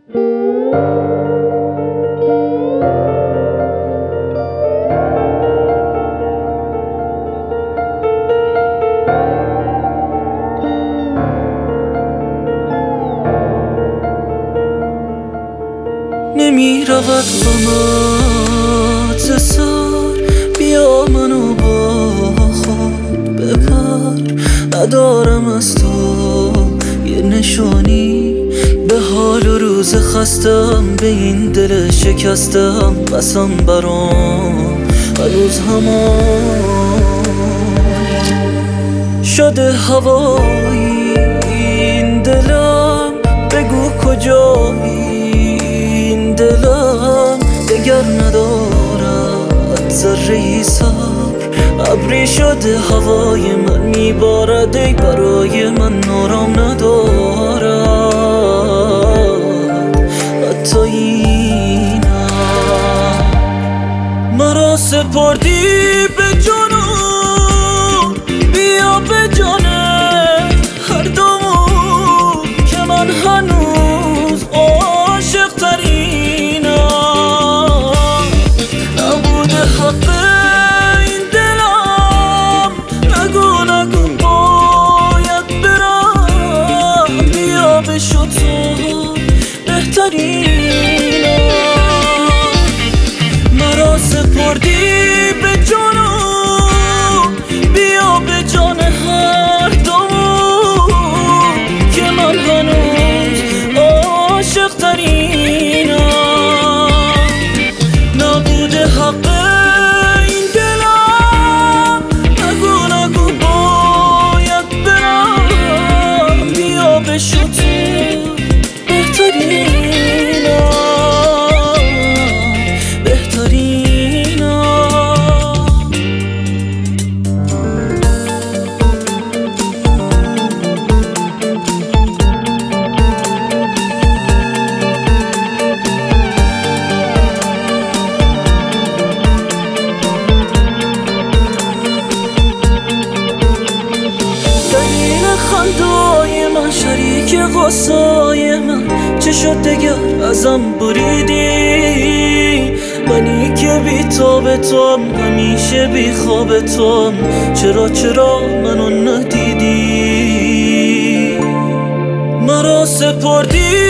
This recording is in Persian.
نمی رود غمت ز سر، بیا منو با خود ببر. ندارم از تو یه نشانی، به حال و روز خستم، به این دل شکستم. قسم برام هنوز همانی شده هوایی این دلم. بگو کجایی این دلم، دگر ندارد ذره‌ای صبر. ابری شده هوای من میبارد، ای برای من آرام ندارد حتی اینم. مرا سپردی به جنون، بیا به جان هر دومون که من هنوز عاشق ترینم. نبوده حق این دلم، نگو نگو باید برم. بیا بشو تو بهترینم. مرا سپردی به جنون، بیا به جان هر دومون که من هنوز عاشق ترینم. نبوده حق این دلم، نگو نگو باید برم. بیا بشو تو خندای من، شریک غصای من. چه شد دگر ازم بریدی؟ منی که بی تاب توام، همیشه بی خواب توام. چرا منو ندیدی؟ مرا سپردی